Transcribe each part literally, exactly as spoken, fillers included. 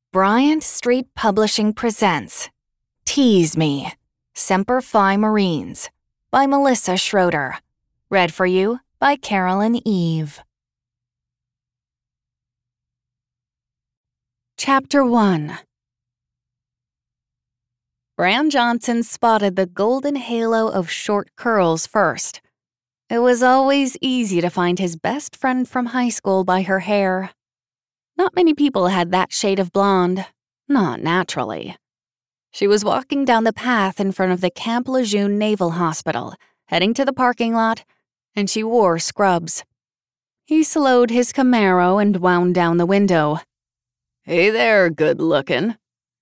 Bryant Street Publishing presents Tease Me, Semper Fi Marines by Melissa Schroeder. Read for you by Carolyn Eve. Chapter one. Bran Johnson spotted the golden halo of short curls first. It was always easy to find his best friend from high school by her hair. Not many people had that shade of blonde, not naturally. She was walking down the path in front of the Camp Lejeune Naval Hospital, heading to the parking lot, and she wore scrubs. He slowed his Camaro and wound down the window. "Hey there, good-lookin'."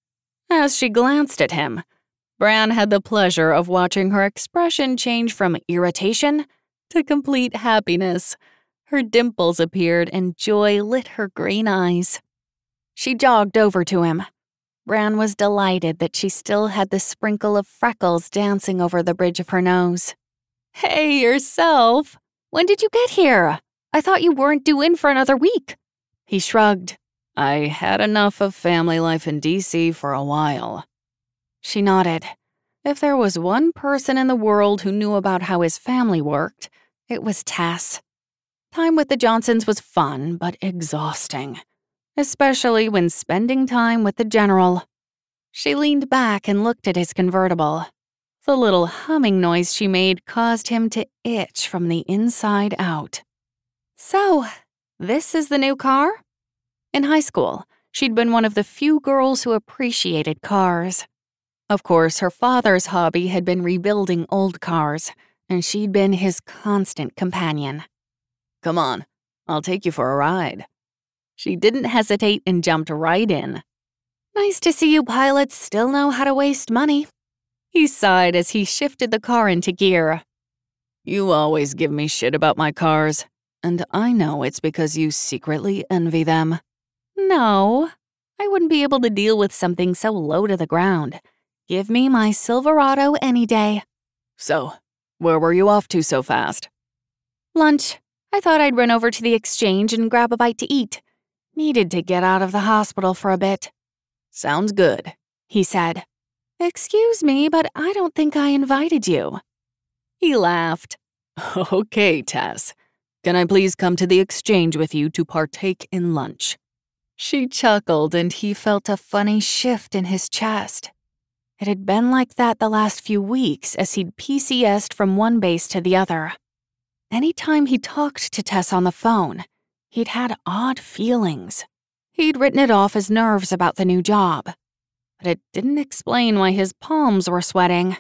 As she glanced at him, Bran had the pleasure of watching her expression change from irritation to complete happiness. Her dimples appeared and joy lit her green eyes. She jogged over to him. Bran was delighted that she still had the sprinkle of freckles dancing over the bridge of her nose. "Hey, yourself! When did you get here? I thought you weren't due in for another week." He shrugged. "I had enough of family life in D C for a while." She nodded. If there was one person in the world who knew about how his family worked, it was Tess. Time with the Johnsons was fun, but exhausting, especially when spending time with the General. She leaned back and looked at his convertible. The little humming noise she made caused him to itch from the inside out. "So, this is the new car?" In high school, she'd been one of the few girls who appreciated cars. Of course, her father's hobby had been rebuilding old cars, and she'd been his constant companion. "Come on, I'll take you for a ride." She didn't hesitate and jumped right in. "Nice to see you pilots still know how to waste money." He sighed as he shifted the car into gear. "You always give me shit about my cars, and I know it's because you secretly envy them." "No, I wouldn't be able to deal with something so low to the ground. Give me my Silverado any day." "So, where were you off to so fast?" "Lunch. I thought I'd run over to the exchange and grab a bite to eat. Needed to get out of the hospital for a bit." "Sounds good," he said. "Excuse me, but I don't think I invited you." He laughed. "Okay, Tess. Can I please come to the exchange with you to partake in lunch?" She chuckled, and he felt a funny shift in his chest. It had been like that the last few weeks as he'd P C S'd from one base to the other. Anytime he talked to Tess on the phone, he'd had odd feelings. He'd written it off as nerves about the new job, but it didn't explain why his palms were sweating.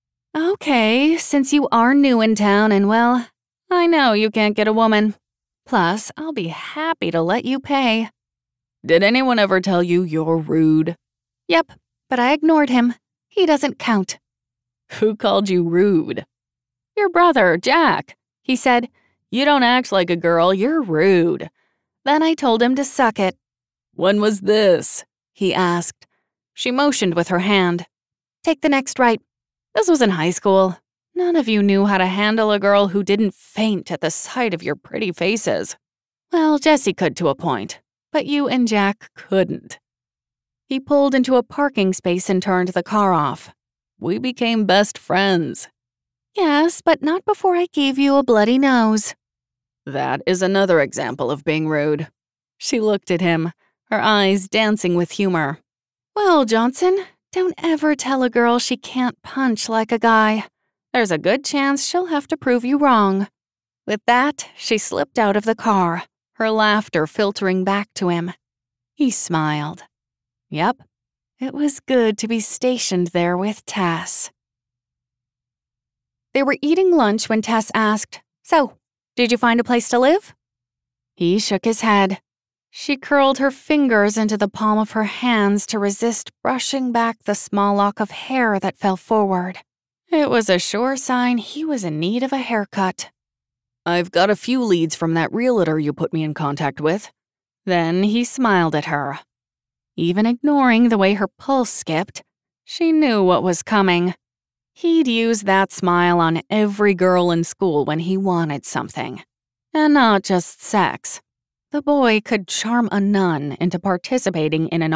"Okay, since you are new in town and, well, I know you can't get a woman. Plus, I'll be happy to let you pay." "Did anyone ever tell you you're rude?" "Yep, but I ignored him. He doesn't count." "Who called you rude?" "Your brother, Jack. He said, 'You don't act like a girl, you're rude.' Then I told him to suck it." "When was this?" he asked. She motioned with her hand. "Take the next right." This was in high school. None of you knew how to handle a girl who didn't faint at the sight of your pretty faces. Well, Jessie could to a point, but you and Jack couldn't. He pulled into a parking space and turned the car off. "We became best friends." "Yes, but not before I gave you a bloody nose." "That is another example of being rude." She looked at him, her eyes dancing with humor. "Well, Johnson, don't ever tell a girl she can't punch like a guy. There's a good chance she'll have to prove you wrong." With that, she slipped out of the car, her laughter filtering back to him. He smiled. Yep, it was good to be stationed there with Tess. They were eating lunch when Tess asked, "So, did you find a place to live?" He shook his head. She curled her fingers into the palm of her hands to resist brushing back the small lock of hair that fell forward. It was a sure sign he was in need of a haircut. "I've got a few leads from that realtor you put me in contact with." Then he smiled at her. Even ignoring the way her pulse skipped, she knew what was coming. He'd use that smile on every girl in school when he wanted something. And not just sex. The boy could charm a nun into participating in an